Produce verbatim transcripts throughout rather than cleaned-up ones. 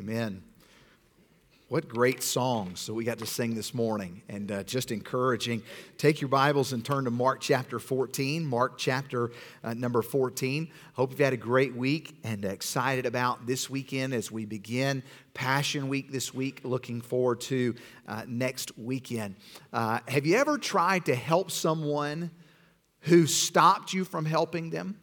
Amen. What great songs that we got to sing this morning, and uh, just encouraging. Take your Bibles and turn to Mark chapter fourteen. Mark chapter uh, number fourteen. Hope you've had a great week and excited about this weekend as we begin Passion Week this week. Looking forward to uh, next weekend. Uh, have you ever tried to help someone who stopped you from helping them?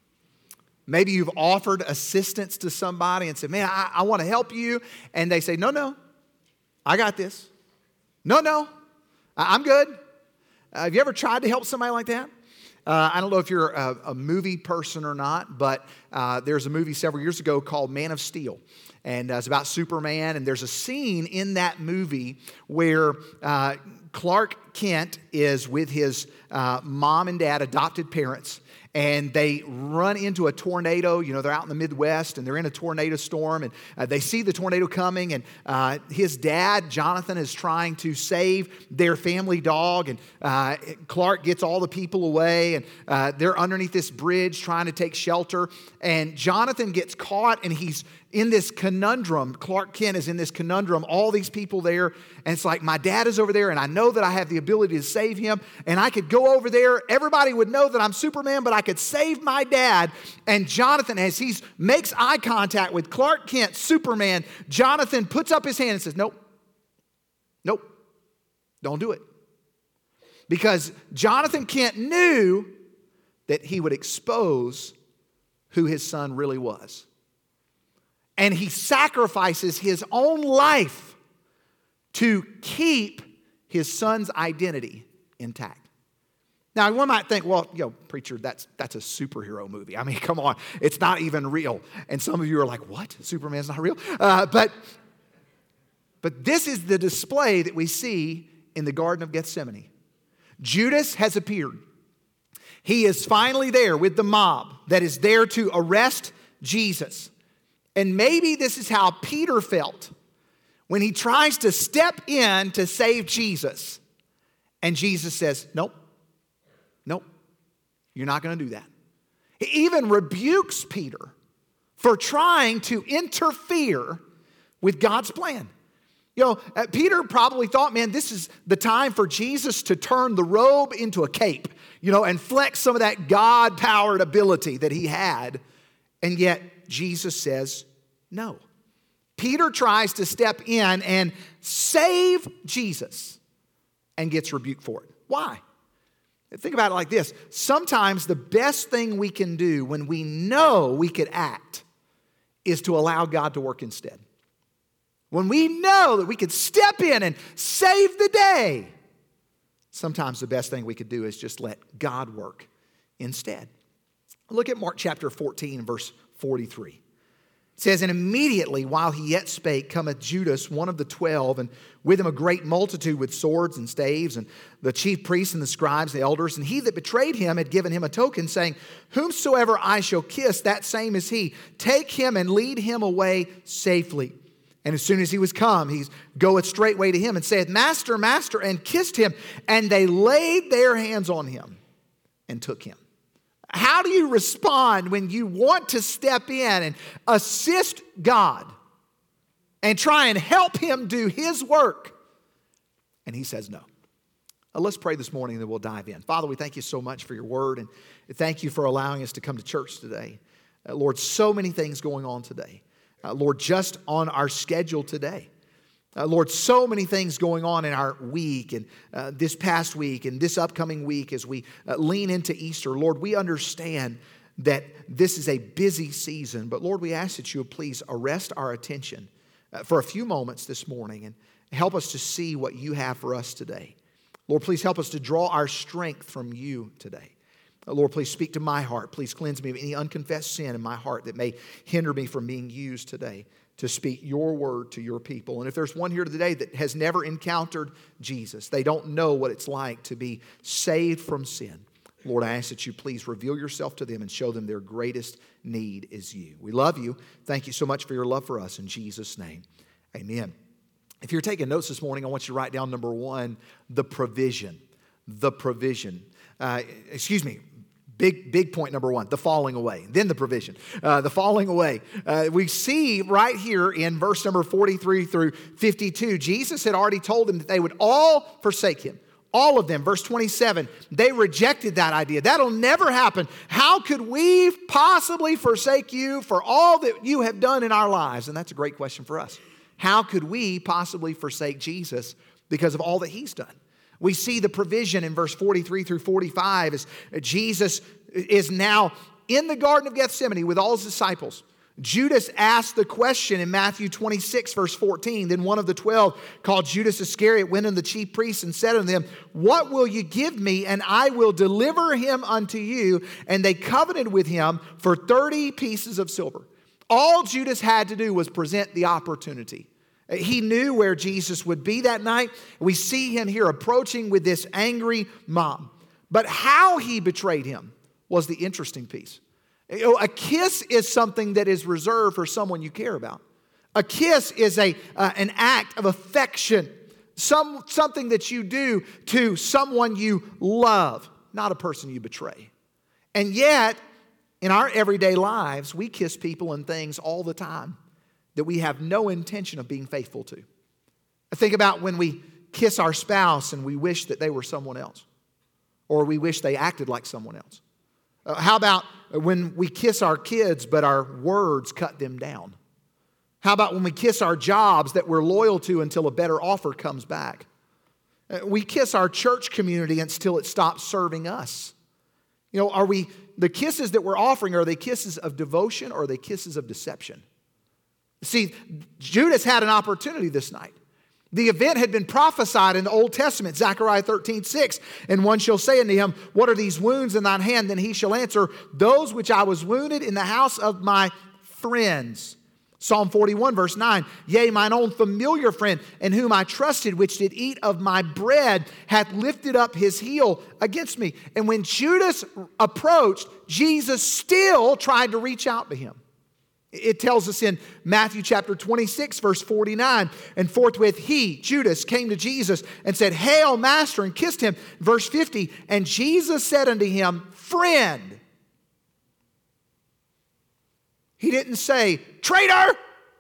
Maybe you've offered assistance to somebody and said, man, I, I want to help you. And they say, no, no. I got this. No, no, I'm good. Uh, have you ever tried to help somebody like that? Uh, I don't know if you're a, a movie person or not, but uh, there's a movie several years ago called Man of Steel. And uh, it's about Superman. And there's a scene in that movie where uh, Clark Kent is with his uh, mom and dad, adopted parents. And they run into a tornado. You know, they're out in the Midwest, and they're in a tornado storm. And uh, they see the tornado coming, and uh, his dad, Jonathan, is trying to save their family dog. And uh, Clark gets all the people away, and uh, they're underneath this bridge trying to take shelter. And Jonathan gets caught, and he's in this conundrum. Clark Kent is in this conundrum. All these people there, and it's like, my dad is over there, and I know that I have the ability to save him, and I could go over there. Everybody would know that I'm Superman, but I could save my dad. And Jonathan, as he makes eye contact with Clark Kent, Superman, Jonathan puts up his hand and says, nope, nope, don't do it. Because Jonathan Kent knew that he would expose who his son really was. And he sacrifices his own life to keep his son's identity intact. Now, one might think, well, you know, preacher, that's that's a superhero movie. I mean, come on, it's not even real. And some of you are like, what? Superman's not real? Uh, but, but this is the display that we see in the Garden of Gethsemane. Judas has appeared. He is finally there with the mob that is there to arrest Jesus. And maybe this is how Peter felt when he tries to step in to save Jesus. And Jesus says, nope, nope, you're not going to do that. He even rebukes Peter for trying to interfere with God's plan. You know, uh, Peter probably thought, man, this is the time for Jesus to turn the robe into a cape, you know, and flex some of that God-powered ability that he had. And yet, Jesus says no. Peter tries to step in and save Jesus and gets rebuked for it. Why? Think about it like this. Sometimes the best thing we can do when we know we could act is to allow God to work instead. When we know that we could step in and save the day, sometimes the best thing we could do is just let God work instead. Look at Mark chapter fourteen, verse forty-three. It says, and immediately while he yet spake, cometh Judas, one of the twelve, and with him a great multitude with swords and staves, and the chief priests and the scribes, the elders. And he that betrayed him had given him a token, saying, whomsoever I shall kiss, that same is he. Take him and lead him away safely. And as soon as he was come, he goeth straightway to him and saith, Master, Master, and kissed him. And they laid their hands on him and took him. How do you respond when you want to step in and assist God and try and help him do his work? And he says no. Now let's pray this morning and then we'll dive in. Father, we thank you so much for your word, and thank you for allowing us to come to church today. Uh, Lord, so many things going on today. Uh, Lord, just on our schedule today. Uh, Lord, so many things going on in our week and uh, this past week and this upcoming week as we uh, lean into Easter. Lord, we understand that this is a busy season, but Lord, we ask that you would please arrest our attention uh, for a few moments this morning and help us to see what you have for us today. Lord, please help us to draw our strength from you today. Uh, Lord, please speak to my heart. Please cleanse me of any unconfessed sin in my heart that may hinder me from being used today to speak your word to your people. And if there's one here today that has never encountered Jesus, they don't know what it's like to be saved from sin, Lord, I ask that you please reveal yourself to them and show them their greatest need is you. We love you. Thank you so much for your love for us. In Jesus' name, amen. If you're taking notes this morning, I want you to write down number one, the provision. The provision. Uh, excuse me. Big, big point number one, the falling away, then the provision, uh, the falling away. Uh, we see right here in verse number forty-three through fifty-two, Jesus had already told them that they would all forsake him. All of them. Verse twenty-seven, they rejected that idea. That'll never happen. How could we possibly forsake you for all that you have done in our lives? And that's a great question for us. How could we possibly forsake Jesus because of all that he's done? We see the provision in verse forty-three through forty-five as Jesus is now in the Garden of Gethsemane with all his disciples. Judas asked the question in Matthew twenty-six, verse fourteen. Then one of the twelve, called Judas Iscariot, went unto the chief priests and said unto them, what will you give me, and I will deliver him unto you? And they covenanted with him for thirty pieces of silver. All Judas had to do was present the opportunity. He knew where Jesus would be that night. We see him here approaching with this angry mob. But how he betrayed him was the interesting piece. You know, a kiss is something that is reserved for someone you care about. A kiss is a, uh, an act of affection, some, something that you do to someone you love, not a person you betray. And yet, in our everyday lives, we kiss people and things all the time that we have no intention of being faithful to. Think about when we kiss our spouse and we wish that they were someone else, or we wish they acted like someone else. Uh, how about when we kiss our kids but our words cut them down? How about when we kiss our jobs that we're loyal to until a better offer comes back? Uh, we kiss our church community until it stops serving us. You know, are we, the kisses that we're offering, are they kisses of devotion or are they kisses of deception? See, Judas had an opportunity this night. The event had been prophesied in the Old Testament, Zechariah thirteen six. And one shall say unto him, what are these wounds in thine hand? Then he shall answer, those which I was wounded in the house of my friends. Psalm forty-one verse nine, yea, mine own familiar friend, in whom I trusted, which did eat of my bread, hath lifted up his heel against me. And when Judas approached, Jesus still tried to reach out to him. It tells us in Matthew chapter twenty-six, verse forty-nine, and forthwith he, Judas, came to Jesus and said, Hail, Master, and kissed him. Verse fifty, and Jesus said unto him, Friend. He didn't say, Traitor.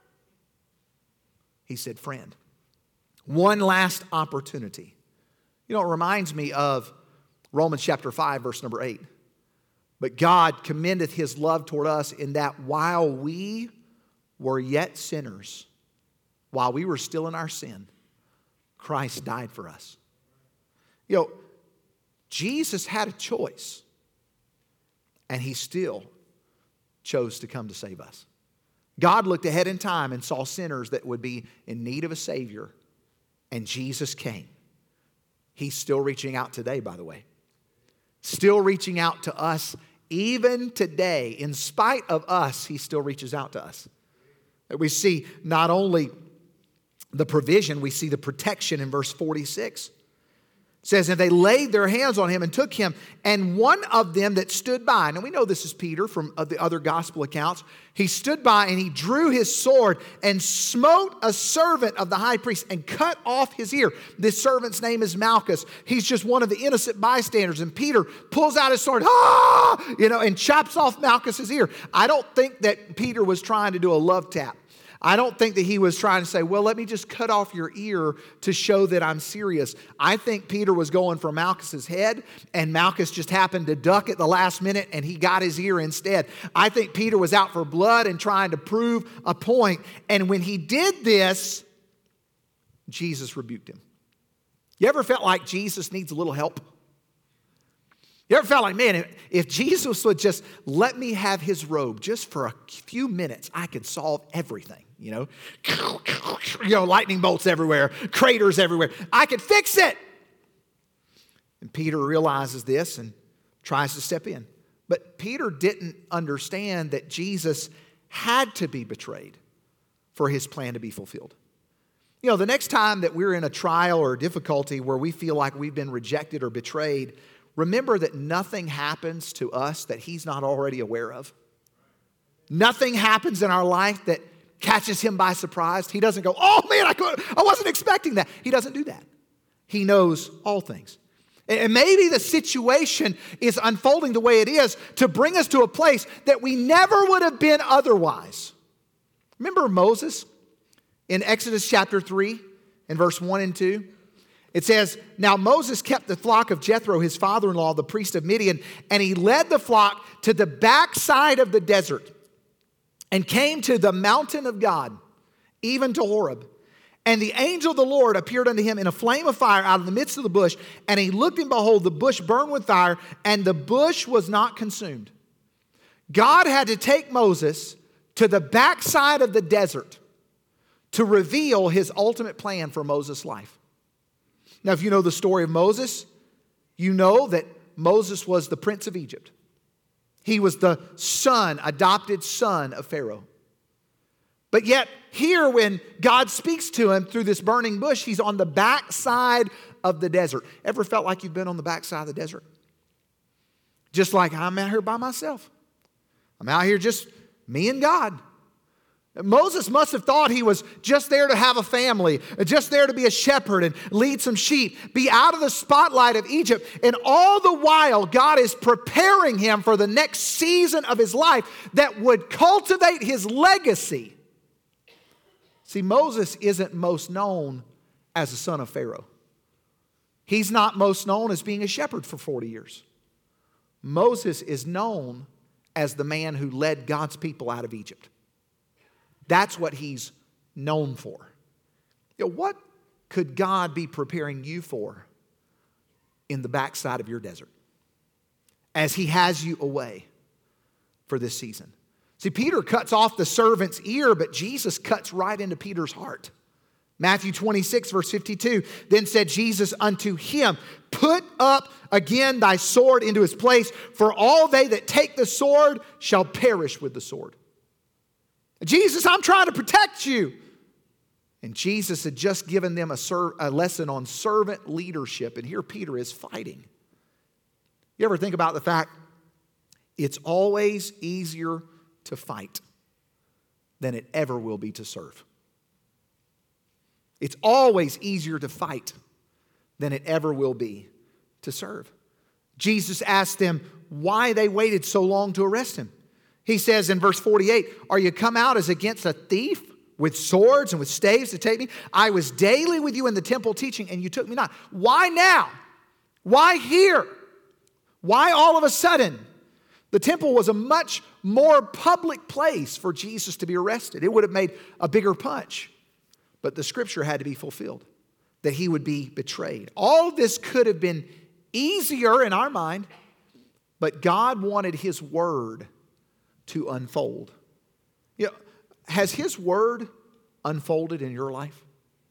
He said, Friend. One last opportunity. You know, it reminds me of Romans chapter five, verse number eight. But God commendeth his love toward us in that while we were yet sinners, while we were still in our sin, Christ died for us. You know, Jesus had a choice, and he still chose to come to save us. God looked ahead in time and saw sinners that would be in need of a Savior, and Jesus came. He's still reaching out today, by the way. Still reaching out to us even today. In spite of us, he still reaches out to us. We see not only the provision, we see the protection in verse forty-six. It says, and they laid their hands on him and took him, and one of them that stood by, now we know this is Peter from the other gospel accounts, he stood by and he drew his sword and smote a servant of the high priest and cut off his ear. This servant's name is Malchus. He's just one of the innocent bystanders, and Peter pulls out his sword, ah, you know, and chops off Malchus's ear. I don't think that Peter was trying to do a love tap. I don't think that he was trying to say, well, let me just cut off your ear to show that I'm serious. I think Peter was going for Malchus's head, and Malchus just happened to duck at the last minute, and he got his ear instead. I think Peter was out for blood and trying to prove a point. And when he did this, Jesus rebuked him. You ever felt like Jesus needs a little help? You ever felt like, man, if Jesus would just let me have his robe just for a few minutes, I could solve everything, you know? You know, lightning bolts everywhere, craters everywhere. I could fix it. And Peter realizes this and tries to step in. But Peter didn't understand that Jesus had to be betrayed for his plan to be fulfilled. You know, the next time that we're in a trial or difficulty where we feel like we've been rejected or betrayed, remember that nothing happens to us that he's not already aware of. Nothing happens in our life that catches him by surprise. He doesn't go, oh man, I, could, I wasn't expecting that. He doesn't do that. He knows all things. And maybe the situation is unfolding the way it is to bring us to a place that we never would have been otherwise. Remember Moses in Exodus chapter three and verse one and two? It says, "Now Moses kept the flock of Jethro, his father-in-law, the priest of Midian, and he led the flock to the backside of the desert and came to the mountain of God, even to Horeb. And the angel of the Lord appeared unto him in a flame of fire out of the midst of the bush. And he looked, and behold, the bush burned with fire, and the bush was not consumed." God had to take Moses to the backside of the desert to reveal his ultimate plan for Moses' life. Now, if you know the story of Moses, you know that Moses was the prince of Egypt. He was the son, adopted son of Pharaoh. But yet, here when God speaks to him through this burning bush, he's on the backside of the desert. Ever felt like you've been on the backside of the desert? Just like I'm out here by myself. I'm out here just me and God. Moses must have thought he was just there to have a family, just there to be a shepherd and lead some sheep, be out of the spotlight of Egypt. And all the while, God is preparing him for the next season of his life that would cultivate his legacy. See, Moses isn't most known as the son of Pharaoh. He's not most known as being a shepherd for forty years. Moses is known as the man who led God's people out of Egypt. That's what he's known for. You know, what could God be preparing you for in the backside of your desert as he has you away for this season? See, Peter cuts off the servant's ear, but Jesus cuts right into Peter's heart. Matthew twenty-six, verse fifty-two, "Then said Jesus unto him, Put up again thy sword into his place, for all they that take the sword shall perish with the sword." Jesus, I'm trying to protect you. And Jesus had just given them a, ser- a lesson on servant leadership, and here Peter is fighting. You ever think about the fact it's always easier to fight than it ever will be to serve? It's always easier to fight than it ever will be to serve. Jesus asked them why they waited so long to arrest him. He says in verse forty-eight, "Are you come out as against a thief with swords and with staves to take me? I was daily with you in the temple teaching, and you took me not." Why now? Why here? Why all of a sudden? The temple was a much more public place for Jesus to be arrested. It would have made a bigger punch. But the scripture had to be fulfilled, that he would be betrayed. All this could have been easier in our mind, but God wanted his word to unfold. You know, has his word unfolded in your life?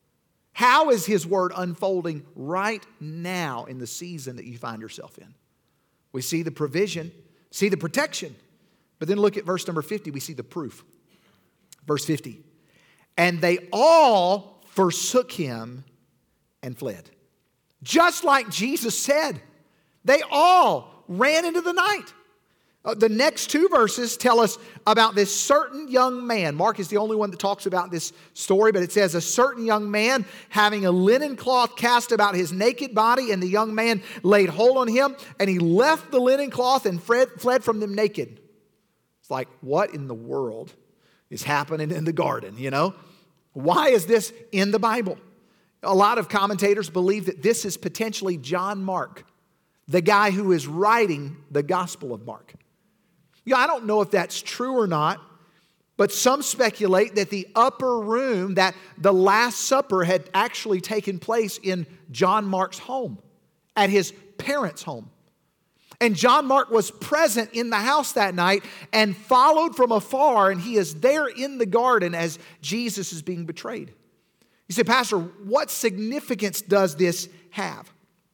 How is his word unfolding right now in the season that you find yourself in? We see the provision, see the protection, but then look at verse number fifty, we see the proof. Verse fifty, "And they all forsook him and fled." Just like Jesus said, they all ran into the night. Uh, the next two verses tell us about this certain young man. Mark is the only one that talks about this story, but it says, "A certain young man having a linen cloth cast about his naked body, and the young man laid hold on him, and he left the linen cloth and fled, fled from them naked." It's like, what in the world is happening in the garden, you know? Why is this in the Bible? A lot of commentators believe that this is potentially John Mark, the guy who is writing the Gospel of Mark. Yeah, I don't know if that's true or not, but some speculate that the upper room, that the Last Supper had actually taken place in John Mark's home, at his parents' home. And John Mark was present in the house that night and followed from afar, and he is there in the garden as Jesus is being betrayed. You say, "Pastor, what significance does this have?"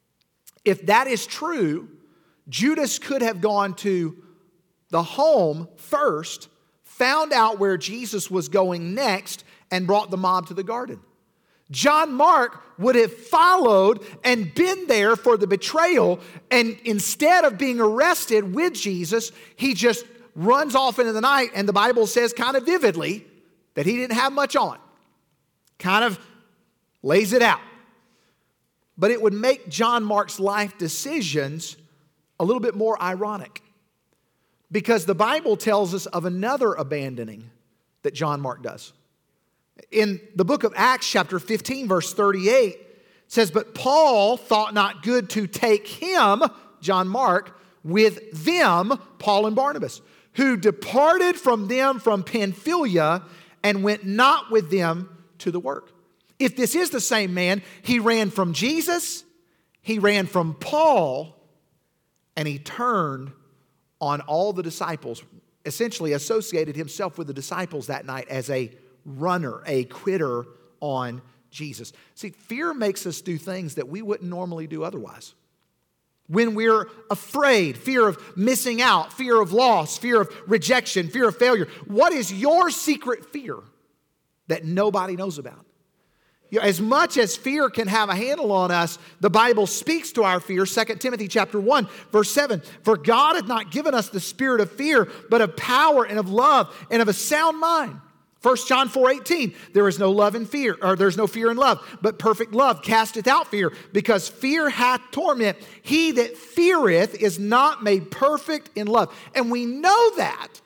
If that is true, Judas could have gone to the home first, found out where Jesus was going next, and brought the mob to the garden. John Mark would have followed and been there for the betrayal, and instead of being arrested with Jesus, he just runs off into the night, and the Bible says kind of vividly that he didn't have much on. Kind of lays it out. but it would make John Mark's life decisions a little bit more ironic. Because the Bible tells us of another abandoning that John Mark does. In the book of Acts, chapter fifteen, verse thirty-eight, it says, "But Paul thought not good to take him," John Mark, "with them," Paul and Barnabas, "who departed from them from Pamphylia and went not with them to the work." If this is the same man, he ran from Jesus, he ran from Paul, and he turned on all the disciples, essentially associated himself with the disciples that night as a runner, a quitter on Jesus. See, fear makes us do things that we wouldn't normally do otherwise. When we're afraid, fear of missing out, fear of loss, fear of rejection, fear of failure, what is your secret fear that nobody knows about? You know, as much as fear can have a handle on us, the Bible speaks to our fear. Second Timothy chapter one, verse seven. "For God hath not given us the spirit of fear, but of power and of love and of a sound mind." First John four eighteen, "There is no love in fear," or "there's no fear in love, but perfect love casteth out fear, because fear hath torment. He that feareth is not made perfect in love." And we know that.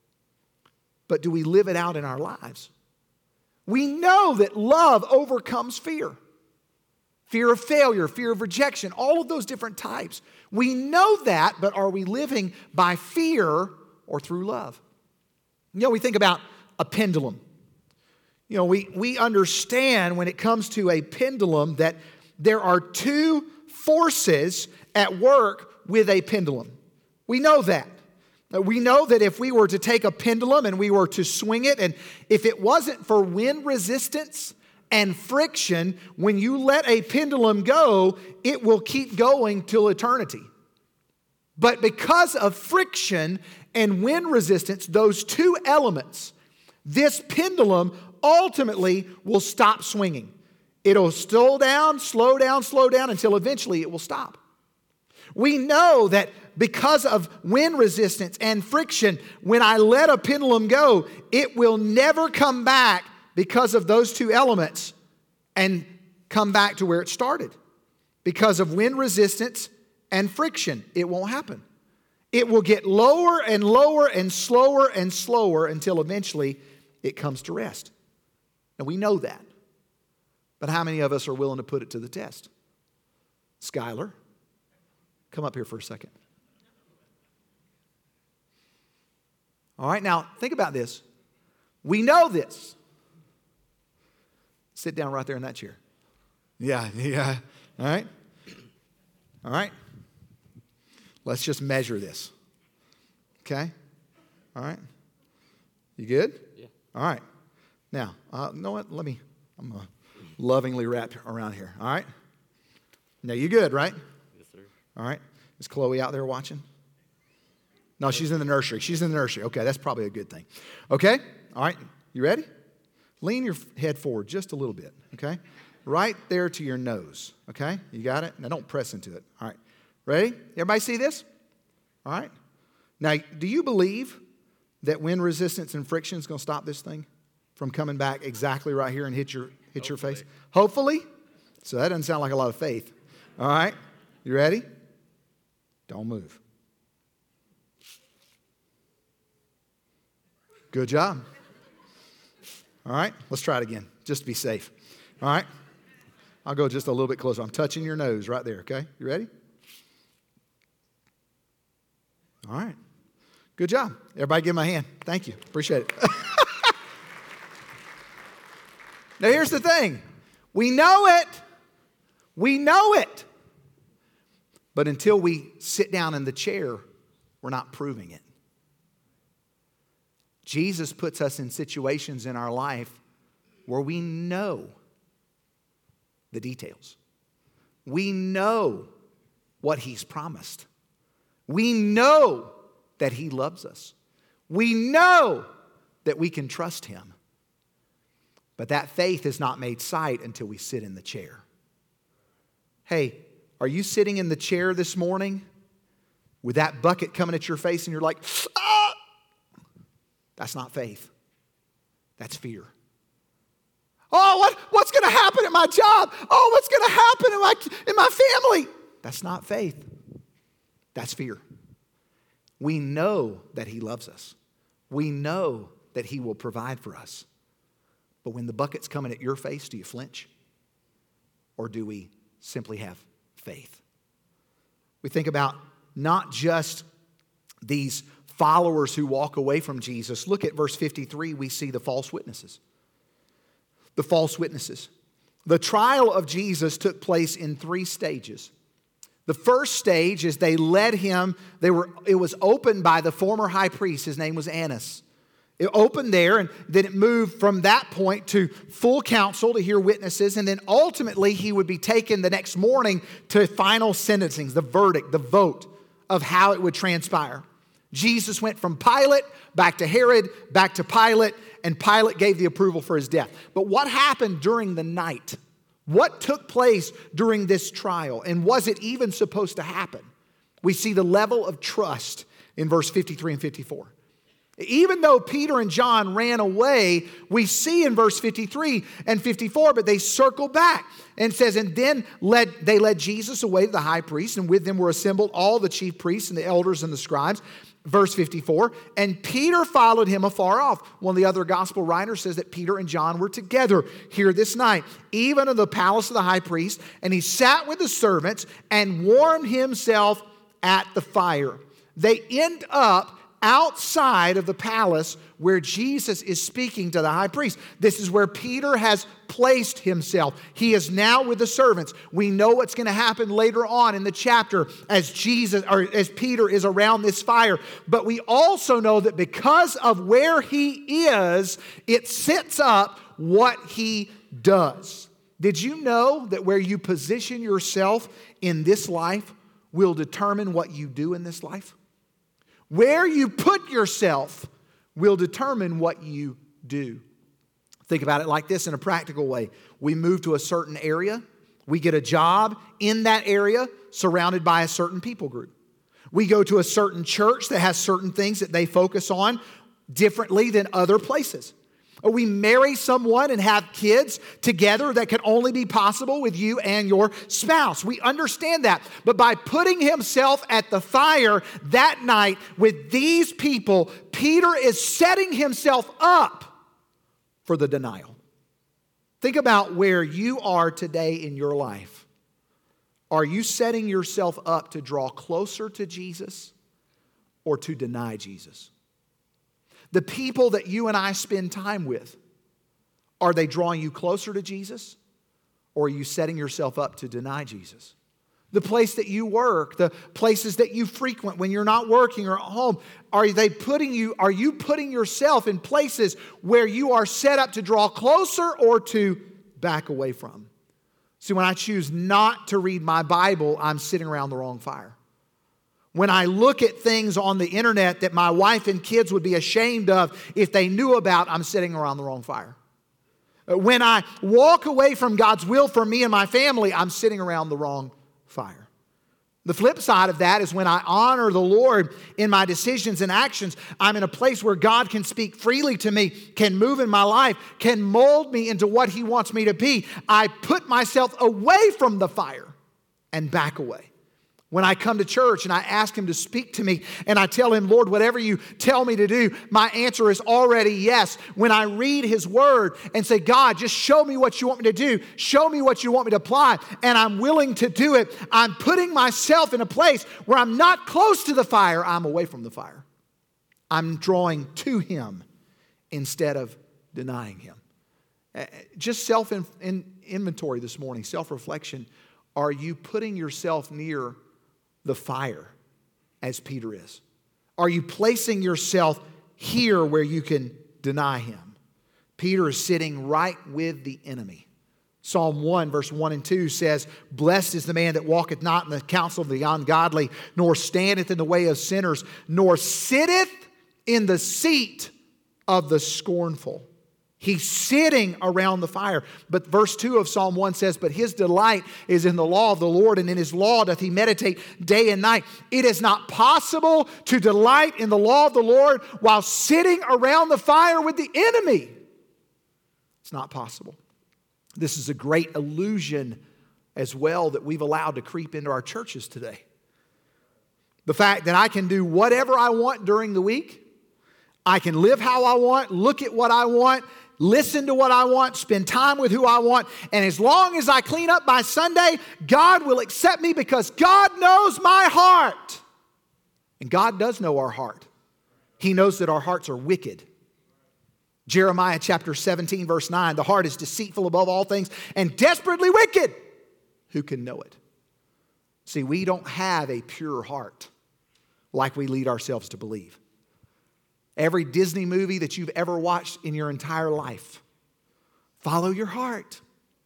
But do we live it out in our lives? We know that love overcomes fear. Fear of failure, fear of rejection, all of those different types. We know that, but are we living by fear or through love? You know, we think about a pendulum. You know, we, we understand when it comes to a pendulum that there are two forces at work with a pendulum. We know that. We know that if we were to take a pendulum and we were to swing it, and if it wasn't for wind resistance and friction, when you let a pendulum go, it will keep going till eternity. But because of friction and wind resistance, those two elements, this pendulum ultimately will stop swinging. It'll slow down, slow down, slow down until eventually it will stop. We know that because of wind resistance and friction, when I let a pendulum go, it will never come back because of those two elements and come back to where it started. Because of wind resistance and friction, it won't happen. It will get lower and lower and slower and slower until eventually it comes to rest. And we know that. But how many of us are willing to put it to the test? Skylar, come up here for a second. All right, now think about this. We know this. Sit down right there in that chair. Yeah, yeah. All right. All right. Let's just measure this. Okay? All right. You good? Yeah. All right. Now, uh, you know what? Let me, I'm going to lovingly wrap around here. All right? Now, you good, right? Yes, sir. All right. Is Chloe out there watching? No, she's in the nursery. She's in the nursery. Okay, that's probably a good thing. Okay? All right. You ready? Lean your head forward just a little bit, okay? Right there to your nose, okay? You got it? Now, don't press into it. All right. Ready? Everybody see this? All right. Now, do you believe that wind resistance and friction is going to stop this thing from coming back exactly right here and hit your, hit your face? Hopefully. So that doesn't sound like a lot of faith. All right. You ready? Don't move. Good job. All right, let's try it again, just to be safe. All right, I'll go just a little bit closer. I'm touching your nose right there, okay? You ready? All right, good job. Everybody give him a hand. Thank you, appreciate it. Now here's the thing. We know it. We know it. But until we sit down in the chair, we're not proving it. Jesus puts us in situations in our life where we know the details. We know what He's promised. We know that He loves us. We know that we can trust Him. But that faith is not made sight until we sit in the chair. Hey, are you sitting in the chair this morning with that bucket coming at your face and you're like, ah! That's not faith. That's fear. Oh, what, what's going to happen at my job? Oh, what's going to happen in my, in my family? That's not faith. That's fear. We know that he loves us. We know that he will provide for us. But when the bucket's coming at your face, do you flinch? Or do we simply have faith? We think about not just these followers who walk away from Jesus. Look at verse fifty-three. We see the false witnesses. The false witnesses. The trial of Jesus took place in three stages. The first stage is they led him, they were, it was opened by the former high priest. His name was Annas. It opened there, and then it moved from that point to full council to hear witnesses, and then ultimately he would be taken the next morning to final sentencing, the verdict, the vote of how it would transpire. Jesus went from Pilate back to Herod, back to Pilate, and Pilate gave the approval for his death. But what happened during the night? What took place during this trial? And was it even supposed to happen? We see the level of trust in verse fifty-three and fifty-four. Even though Peter and John ran away, we see in verse fifty-three and fifty-four, but they circle back and says, and then led, they led Jesus away to the high priest, and with them were assembled all the chief priests and the elders and the scribes. Verse fifty-four, and Peter followed him afar off. One of the other gospel writers says that Peter and John were together here this night, even in the palace of the high priest, and he sat with the servants and warmed himself at the fire. They end up outside of the palace where Jesus is speaking to the high priest. This is where Peter has placed himself. He is now with the servants. We know what's going to happen later on in the chapter as Jesus or as Peter is around this fire. But we also know that because of where he is, it sets up what he does. Did you know that where you position yourself in this life will determine what you do in this life? Where you put yourself will determine what you do. Think about it like this in a practical way. We move to a certain area. We get a job in that area surrounded by a certain people group. We go to a certain church that has certain things that they focus on differently than other places. Or we marry someone and have kids together that can only be possible with you and your spouse. We understand that. But by putting himself at the fire that night with these people, Peter is setting himself up for the denial. Think about where you are today in your life. Are you setting yourself up to draw closer to Jesus or to deny Jesus? The people that you and I spend time with, are they drawing you closer to Jesus? Or are you setting yourself up to deny Jesus? The place that you work, the places that you frequent when you're not working or at home, are they putting you, are you putting yourself in places where you are set up to draw closer or to back away from? See, when I choose not to read my Bible, I'm sitting around the wrong fire. When I look at things on the internet that my wife and kids would be ashamed of if they knew about, I'm sitting around the wrong fire. When I walk away from God's will for me and my family, I'm sitting around the wrong fire. The flip side of that is when I honor the Lord in my decisions and actions, I'm in a place where God can speak freely to me, can move in my life, can mold me into what He wants me to be. I put myself away from the fire and back away. When I come to church and I ask Him to speak to me and I tell Him, Lord, whatever you tell me to do, my answer is already yes. When I read His Word and say, God, just show me what you want me to do. Show me what you want me to apply. And I'm willing to do it. I'm putting myself in a place where I'm not close to the fire. I'm away from the fire. I'm drawing to Him instead of denying Him. Just self-inventory this morning, self-reflection. Are you putting yourself near the fire as Peter is? Are you placing yourself here where you can deny Him? Peter is sitting right with the enemy. Psalm one verse one and two says, blessed is the man that walketh not in the counsel of the ungodly, nor standeth in the way of sinners, nor sitteth in the seat of the scornful. He's sitting around the fire. But verse two of Psalm one says, but his delight is in the law of the Lord, and in His law doth he meditate day and night. It is not possible to delight in the law of the Lord while sitting around the fire with the enemy. It's not possible. This is a great illusion as well that we've allowed to creep into our churches today. The fact that I can do whatever I want during the week, I can live how I want, look at what I want, listen to what I want, spend time with who I want, and as long as I clean up by Sunday, God will accept me because God knows my heart. And God does know our heart. He knows that our hearts are wicked. Jeremiah chapter seventeen, verse nine, the heart is deceitful above all things and desperately wicked. Who can know it? See, we don't have a pure heart like we lead ourselves to believe. Every Disney movie that you've ever watched in your entire life, follow your heart.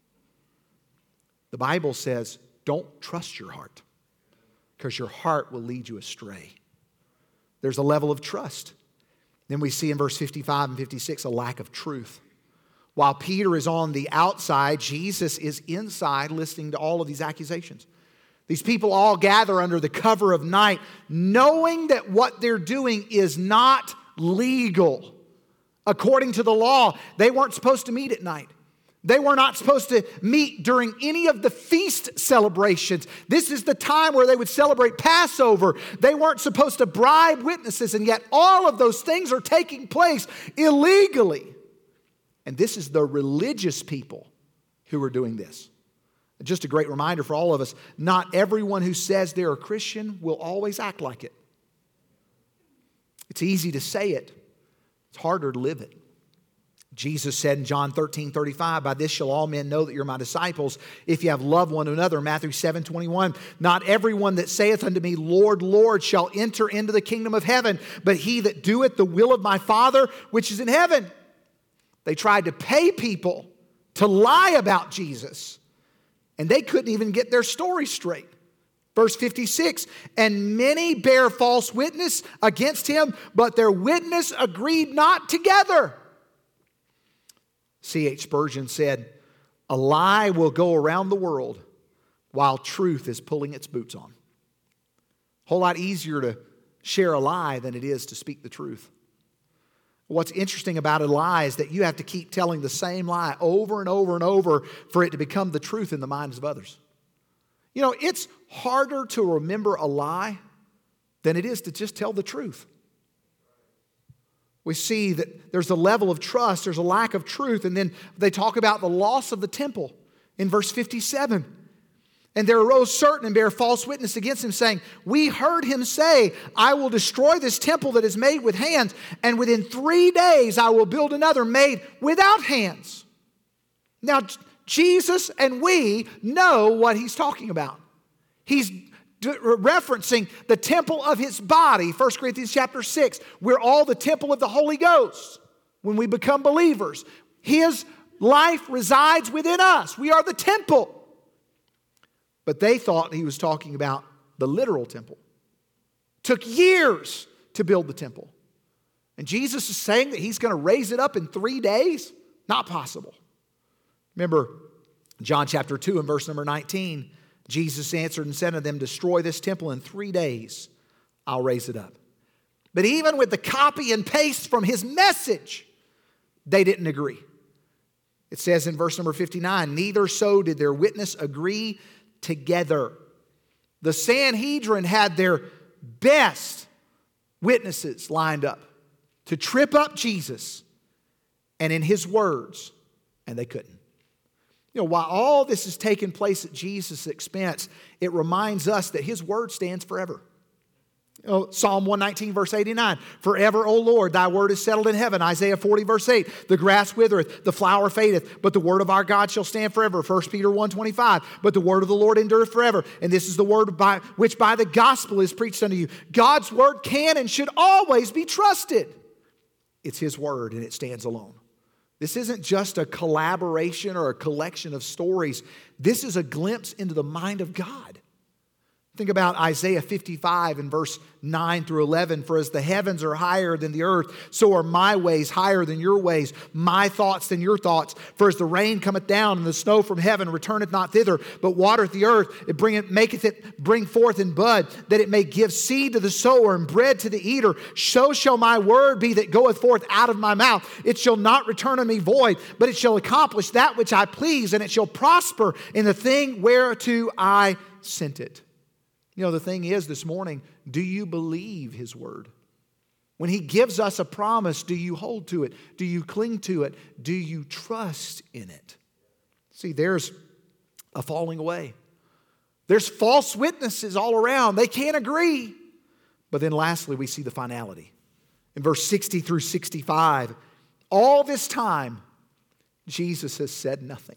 The Bible says, don't trust your heart because your heart will lead you astray. There's a level of trust. Then we see in verse fifty-five and fifty-six a lack of truth. While Peter is on the outside, Jesus is inside listening to all of these accusations. These people all gather under the cover of night, knowing that what they're doing is not legal. According to the law, they weren't supposed to meet at night. They were not supposed to meet during any of the feast celebrations. This is the time where they would celebrate Passover. They weren't supposed to bribe witnesses, and yet all of those things are taking place illegally. And this is the religious people who are doing this. Just a great reminder for all of us, not everyone who says they're a Christian will always act like it. It's easy to say it. It's harder to live it. Jesus said in John thirteen thirty-five, by this shall all men know that you're my disciples, if you have loved one another. Matthew seven twenty-one, not everyone that saith unto me, Lord, Lord, shall enter into the kingdom of heaven, but he that doeth the will of my Father which is in heaven. They tried to pay people to lie about Jesus, and they couldn't even get their story straight. Verse fifty-six, and many bear false witness against him, but their witness agreed not together. C H Spurgeon said, a lie will go around the world while truth is pulling its boots on. A whole lot easier to share a lie than it is to speak the truth. What's interesting about a lie is that you have to keep telling the same lie over and over and over for it to become the truth in the minds of others. You know, it's harder to remember a lie than it is to just tell the truth. We see that there's a level of trust, there's a lack of truth, and then they talk about the loss of the temple in verse fifty-seven. And there arose certain and bare false witness against him, saying, we heard him say, I will destroy this temple that is made with hands, and within three days I will build another made without hands. Now, Jesus and we know what he's talking about. He's referencing the temple of his body, First Corinthians chapter six. We're all the temple of the Holy Ghost when we become believers. His life resides within us. We are the temple. But they thought he was talking about the literal temple. Took years to build the temple. And Jesus is saying that he's going to raise it up in three days? Not possible. Remember, John chapter two and verse number nineteen, Jesus answered and said to them, destroy this temple in three days, I'll raise it up. But even with the copy and paste from his message, they didn't agree. It says in verse number fifty-nine, neither so did their witness agree together. The Sanhedrin had their best witnesses lined up to trip up Jesus and in his words, and they couldn't. You know, while all this is taking place at Jesus' expense, it reminds us that his word stands forever. You know, Psalm one nineteen verse eighty-nine, forever, O Lord, thy word is settled in heaven. Isaiah forty verse eight, the grass withereth, the flower fadeth, but the word of our God shall stand forever. First Peter one twenty-five, but the word of the Lord endureth forever. And this is the word by which by the gospel is preached unto you. God's word can and should always be trusted. It's his word and it stands alone. This isn't just a collaboration or a collection of stories. This is a glimpse into the mind of God. Think about Isaiah fifty-five and verse nine through eleven. For as the heavens are higher than the earth, so are my ways higher than your ways, my thoughts than your thoughts. For as the rain cometh down and the snow from heaven returneth not thither, but watereth the earth, it bringeth, maketh it bring forth in bud, that it may give seed to the sower and bread to the eater. So shall my word be that goeth forth out of my mouth. It shall not return unto me void, but it shall accomplish that which I please, and it shall prosper in the thing whereto I sent it. You know, the thing is this morning, do you believe His word? When He gives us a promise, do you hold to it? Do you cling to it? Do you trust in it? See, there's a falling away. There's false witnesses all around. They can't agree. But then lastly, we see the finality. In verse sixty through sixty-five, all this time, Jesus has said nothing.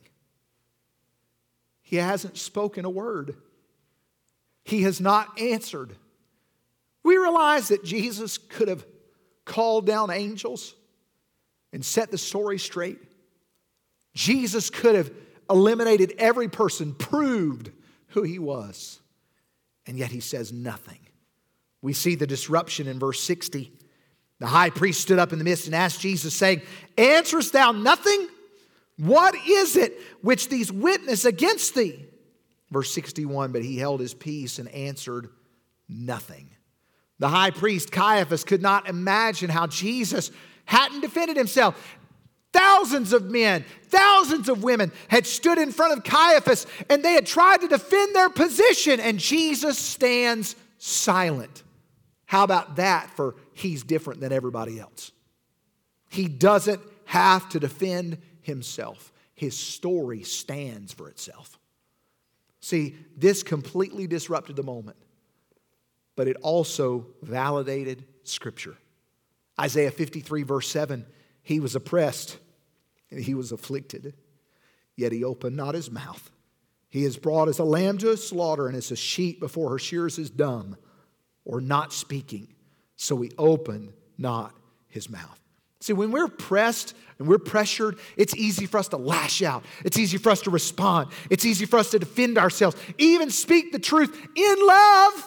He hasn't spoken a word. He has not answered. We realize that Jesus could have called down angels and set the story straight. Jesus could have eliminated every person, proved who He was. And yet He says nothing. We see the disruption in verse sixty. The high priest stood up in the midst and asked Jesus, saying, Answerest thou nothing? What is it which these witness against thee? Verse sixty-one, but he held his peace and answered nothing. The high priest Caiaphas could not imagine how Jesus hadn't defended himself. Thousands of men, thousands of women had stood in front of Caiaphas and they had tried to defend their position, and Jesus stands silent. How about that for He's different than everybody else? He doesn't have to defend himself. His story stands for itself. See, this completely disrupted the moment, but it also validated Scripture. Isaiah fifty-three verse seven, He was oppressed and He was afflicted, yet He opened not His mouth. He is brought as a lamb to a slaughter, and as a sheep before her shearers is dumb, or not speaking, so He opened not His mouth. See, when we're pressed and we're pressured, it's easy for us to lash out. It's easy for us to respond. It's easy for us to defend ourselves, even speak the truth in love.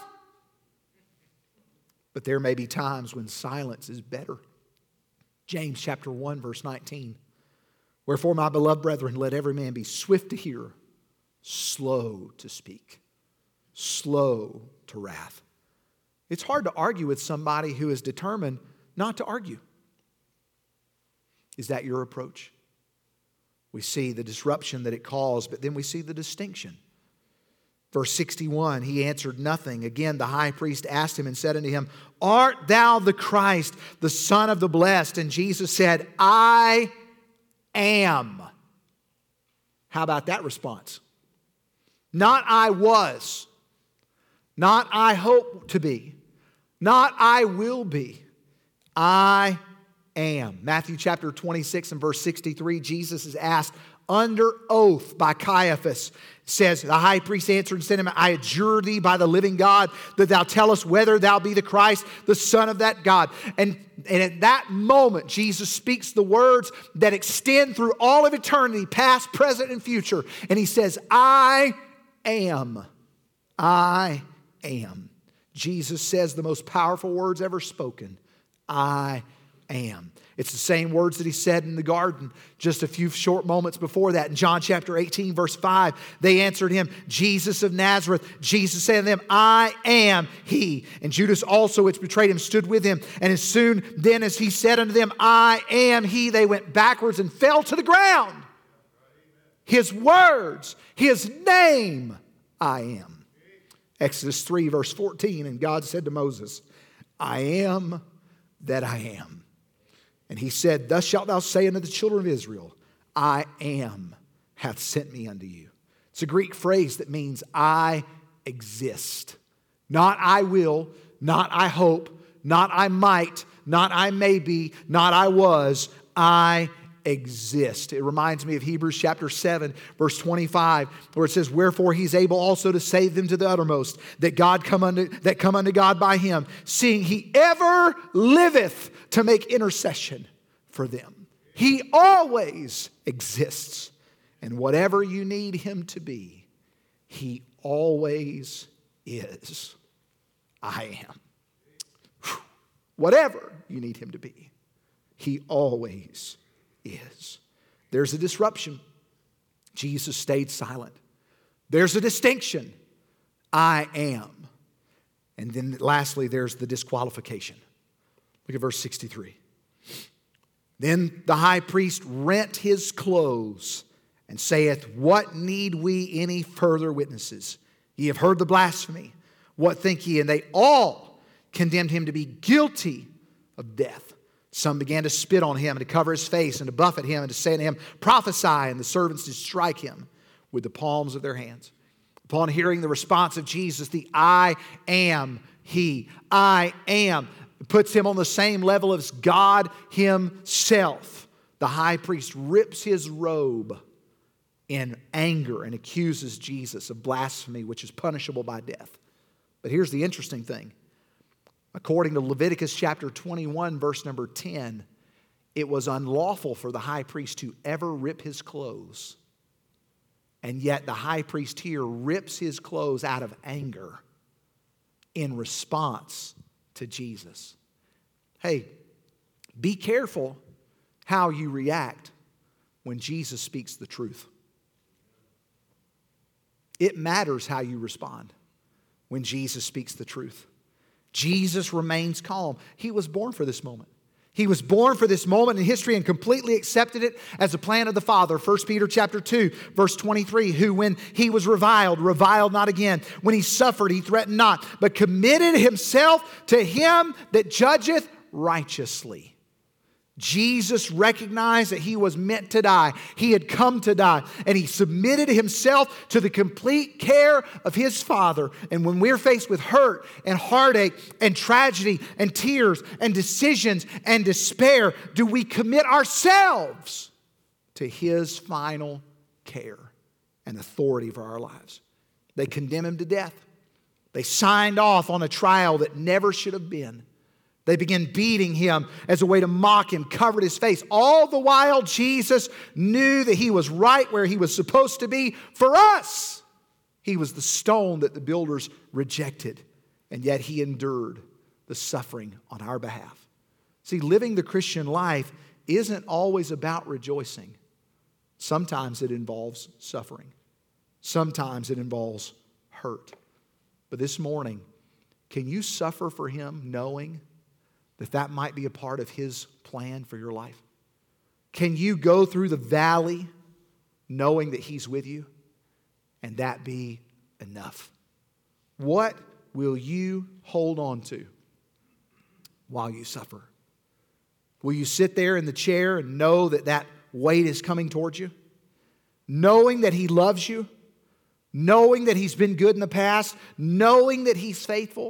But there may be times when silence is better. James chapter one, verse nineteen. Wherefore, my beloved brethren, let every man be swift to hear, slow to speak, slow to wrath. It's hard to argue with somebody who is determined not to argue. Is that your approach? We see the disruption that it caused, but then we see the distinction. Verse sixty-one, He answered nothing. Again, the high priest asked Him and said unto Him, Art thou the Christ, the Son of the Blessed? And Jesus said, I am. How about that response? Not I was. Not I hope to be. Not I will be. I am. Matthew chapter twenty-six and verse sixty-three, Jesus is asked under oath by Caiaphas. Says, the high priest answered and said to him, I adjure thee by the living God that thou tell us whether thou be the Christ, the Son of that God. And, and at that moment, Jesus speaks the words that extend through all of eternity, past, present, and future. And He says, I am. I am. Jesus says the most powerful words ever spoken. I am. It's the same words that He said in the garden just a few short moments before that. In John chapter eighteen, verse five, they answered Him, Jesus of Nazareth. Jesus said to them, I am He. And Judas also, which betrayed Him, stood with Him. And as soon then as He said unto them, I am He, they went backwards and fell to the ground. His words, His name, I am. Exodus three, verse fourteen, and God said to Moses, I am that I am. And He said, Thus shalt thou say unto the children of Israel, I am hath sent me unto you. It's a Greek phrase that means I exist. Not I will, not I hope, not I might, not I may be, not I was, I exist. It reminds me of Hebrews chapter seven, verse twenty-five, where it says, Wherefore He's able also to save them to the uttermost, that God come unto, that come unto God by Him, seeing He ever liveth to make intercession for them. He always exists. And whatever you need Him to be, He always is. I am. Whew. Whatever you need him to be, he always is. There's a disruption. Jesus stayed silent. There's a distinction. I am. And then lastly, there's the disqualification. Look at verse sixty-three. Then the high priest rent his clothes and saith, What need we any further witnesses? Ye have heard the blasphemy. What think ye? And they all condemned him to be guilty of death. Some began to spit on him and to cover his face and to buffet him and to say to him, Prophesy. And the servants did strike him with the palms of their hands. Upon hearing the response of Jesus, the I am he. I am. It puts him on the same level as God himself. The high priest rips his robe in anger and accuses Jesus of blasphemy, which is punishable by death. But here's the interesting thing. According to Leviticus chapter twenty-one, verse number ten, it was unlawful for the high priest to ever rip his clothes. And yet the high priest here rips his clothes out of anger in response to Jesus. Hey, be careful how you react when Jesus speaks the truth. It matters how you respond when Jesus speaks the truth. Jesus remains calm. He was born for this moment. He was born for this moment in history and completely accepted it as a plan of the Father. First Peter chapter two, verse twenty-three, who when he was reviled, reviled not again. When he suffered, he threatened not, but committed himself to him that judgeth righteously. Jesus recognized that he was meant to die. He had come to die. And he submitted himself to the complete care of his Father. And when we're faced with hurt and heartache and tragedy and tears and decisions and despair, do we commit ourselves to his final care and authority for our lives? They condemned him to death. They signed off on a trial that never should have been. They began beating him as a way to mock him, covered his face. All the while, Jesus knew that he was right where he was supposed to be for us. He was the stone that the builders rejected, and yet he endured the suffering on our behalf. See, living the Christian life isn't always about rejoicing. Sometimes it involves suffering. Sometimes it involves hurt. But this morning, can you suffer for him knowing that that might be a part of his plan for your life? Can you go through the valley knowing that he's with you and that be enough? What will you hold on to while you suffer? Will you sit there in the chair and know that that weight is coming towards you? Knowing that he loves you? Knowing that he's been good in the past? Knowing that he's faithful?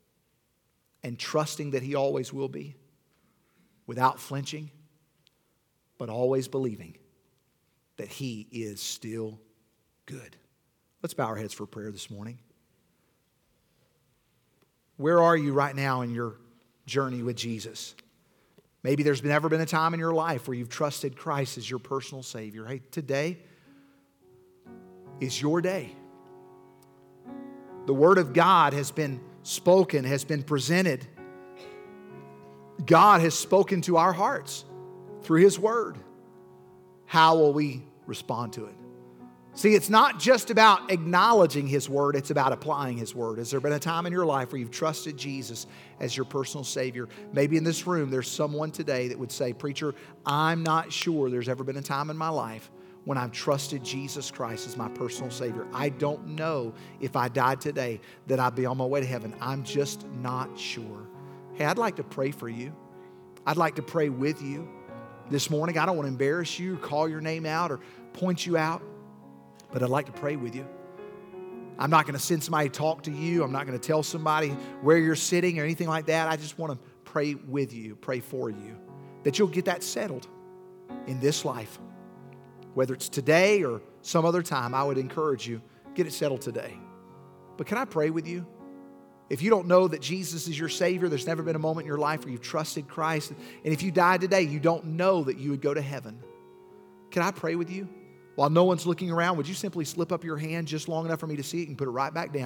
And trusting that he always will be, without flinching, but always believing that he is still good. Let's bow our heads for prayer this morning. Where are you right now in your journey with Jesus? Maybe there's never been a time in your life where you've trusted Christ as your personal Savior. Hey, today is your day. The Word of God has been spoken, has been presented. God has spoken to our hearts through His Word. How will we respond to it? See, it's not just about acknowledging His Word, it's about applying His Word. Has there been a time in your life where you've trusted Jesus as your personal Savior? Maybe in this room there's someone today that would say, Preacher, I'm not sure there's ever been a time in my life when I've trusted Jesus Christ as my personal Savior. I don't know if I died today that I'd be on my way to heaven. I'm just not sure. Hey, I'd like to pray for you. I'd like to pray with you this morning. I don't want to embarrass you or call your name out or point you out, but I'd like to pray with you. I'm not going to send somebody to talk to you. I'm not going to tell somebody where you're sitting or anything like that. I just want to pray with you, pray for you, that you'll get that settled in this life. Whether it's today or some other time, I would encourage you, get it settled today. But can I pray with you? If you don't know that Jesus is your Savior, there's never been a moment in your life where you've trusted Christ, and if you died today, you don't know that you would go to heaven. Can I pray with you? While no one's looking around, would you simply slip up your hand just long enough for me to see it and put it right back down?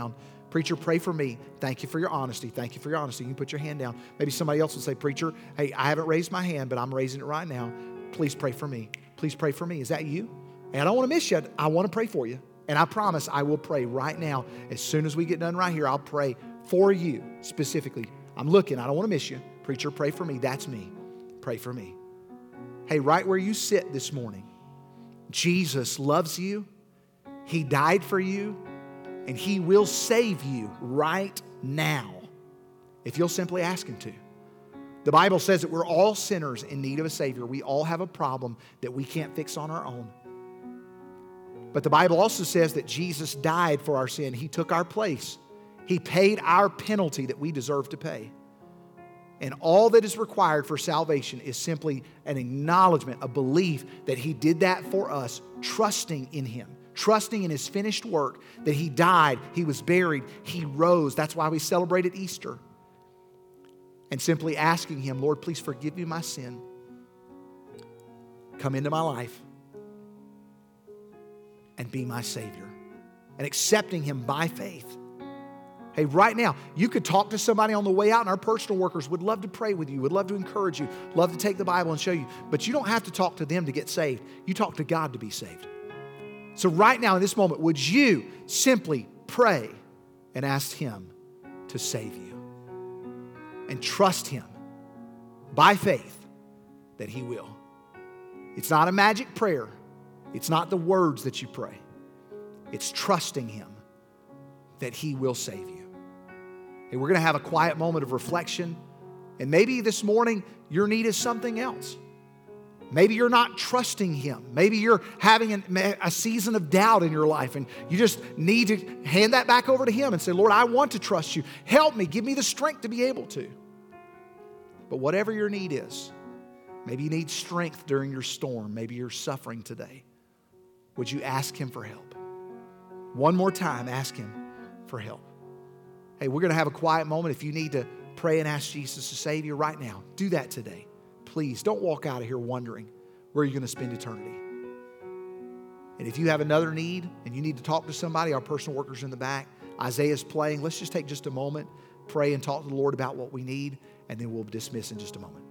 Preacher, pray for me. Thank you for your honesty. Thank you for your honesty. You can put your hand down. Maybe somebody else will say, Preacher, hey, I haven't raised my hand, but I'm raising it right now. Please pray for me. Please pray for me. Is that you? And I don't want to miss you. I want to pray for you. And I promise I will pray right now. As soon as we get done right here, I'll pray for you specifically. I'm looking. I don't want to miss you. Preacher, pray for me. That's me. Pray for me. Hey, right where you sit this morning, Jesus loves you. He died for you. And He will save you right now if you'll simply ask Him to. The Bible says that we're all sinners in need of a Savior. We all have a problem that we can't fix on our own. But the Bible also says that Jesus died for our sin. He took our place. He paid our penalty that we deserve to pay. And all that is required for salvation is simply an acknowledgement, a belief that He did that for us, trusting in Him. Trusting in His finished work, that He died, He was buried, He rose. That's why we celebrated Easter. And simply asking Him, Lord, please forgive me my sin. Come into my life and be my Savior. And accepting Him by faith. Hey, right now, you could talk to somebody on the way out, and our personal workers would love to pray with you, would love to encourage you, love to take the Bible and show you. But you don't have to talk to them to get saved. You talk to God to be saved. So right now in this moment, would you simply pray and ask Him to save you? And trust Him by faith that He will. It's not a magic prayer. It's not the words that you pray. It's trusting Him that He will save you. And we're going to have a quiet moment of reflection. And maybe this morning your need is something else. Maybe you're not trusting Him. Maybe you're having an, a season of doubt in your life and you just need to hand that back over to Him and say, Lord, I want to trust You. Help me. Give me the strength to be able to. But whatever your need is, maybe you need strength during your storm. Maybe you're suffering today. Would you ask Him for help? One more time, ask Him for help. Hey, we're going to have a quiet moment. If you need to pray and ask Jesus to save you right now, do that today. Please don't walk out of here wondering where you're going to spend eternity. And if you have another need and you need to talk to somebody, our personal workers in the back, Isaiah's playing. Let's just take just a moment, pray and talk to the Lord about what we need, and then we'll dismiss in just a moment.